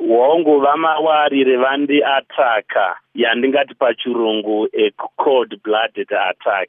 hongu vamawarire vandi ataka yandingati pachirungu cold blooded attack.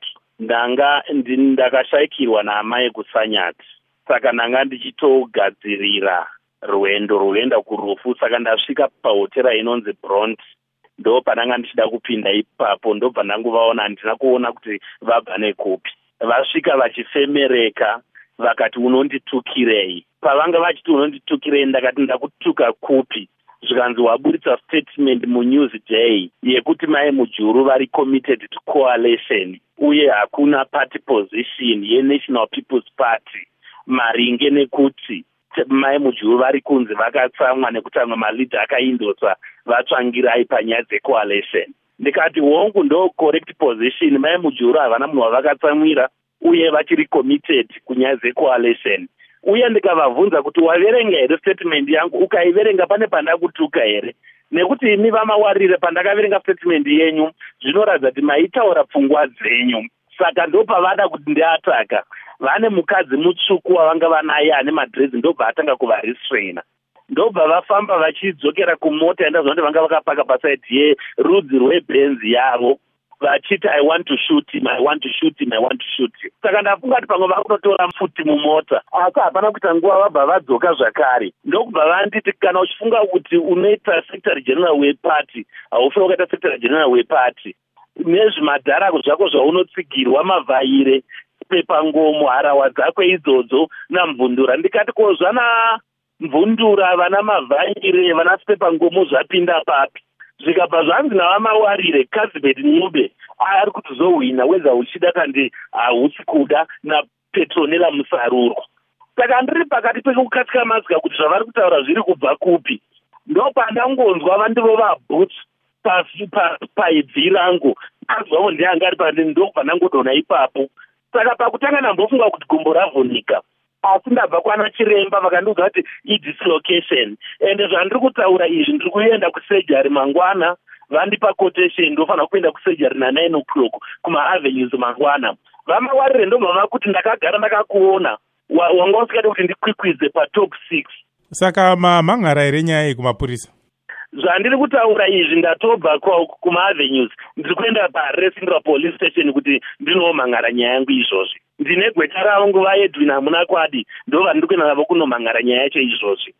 Ndakashayikirwa naamai kusanyati, saka ndanga ndichitogadzirira rwendo rwoenda kurufu. Saka ndasvika pahotera inonzi Bront, ndo pananga ndichida kupinda ipapo. Ndobva ndangovaona, handina kuona kuti vabva nekupi. Vasvika vachifemereka vakati unonditukirei. Pavanga vachiti unonditukirei, ndakati ndakutuka kupi? Zvikanzi waburitsa statement muNewsday yekuti mai mujuru vari committed to coalition uye hakuna party position yeNational People's Party maringe nekuti mai mujuru vari kunzi vakatsamwa nekuti amwe malidha akaindotsa vatsvangirai panyaya dzecoalition. Ndikati hongu ndo correct position, mai mujuru havana munhu wavakatsamwira uye vachiri committed kunyaya dzecoalition. Uye ndikavabvunza kuti waverenga here statement yangu, ukaiverenga pane pandakutuka here? Nekuti imi vamawarire pandakaverenga statement yenyu zvinoratidza kuti maitaura pfungwa dzenyu. Saka ndopavada kuti ndiataka. Vane mukadzi mutsvuku wavanga vanaye ane madrezi, ndobva atanga kuvarestraina. Ndobva vafamba vachidzokera kumota yandazva kuti vanga vakapaka pasaidi yerudzi rweBenz yavo vachiti I want to shoot him, I want to shoot him, I want to shoot him. Saka ndafunga kuti pamwe vakunotora futi mumota, asi hapana kuita nguva vabva vadzoka zvakare. Ndokubva vanditi kana uchifunga kuti unoita secretary general weparty, haufaniri kuita secretary general weparty. Nezvimadhara zvako zvaunotsigirwa, mavhaire, pepangomo, harawa dzako idzodzo namvundura. Ndikati kozvana mvundura, vana mavhaire, vana pepangomo zvapinda papi? Zvikabva zvanzi navamawarire Kazibet Ncube ari kuzohwina weza uchida kandi hausi kuda naPetronella Musaruro. Saka ndiri pakati pekukatsika mazika kuti zvavari kutaura zviri kubva kupi. Ndopandangonzwa vandivo vabhutsu paibvi rangu, azvawo ndianga ari pandini, ndokubva ndangodona ipapo. Saka pakutanga ndambofunga kuti gumbo ravhunika, asi ndabva kwana chiremba vakandiudza kuti idislocation. Ende zvandiri kutaura izvi ndiri kuenda kusejari mangwana, vandipa quotation ndofanira kuenda kusejari na9 o'clock kumaavenues mangwana. Vamawarire ndobva vakuti ndakagara ndakakuona, wanga usikade kuti ndikwikwidze patop 6. Saka mamhangara here nyaya iyi kumapurisa? Zvandiri kutaura izvi ndatobva kumaavenues, ndiri kuenda paResindra police station kuti ndinomhangara nyaya yangu izvozvi. Ndine gweta ravo nguva Edwin Amunakwadi, ndova ndiri kuenda navo kunomhangara nyaya yacho izvozvi.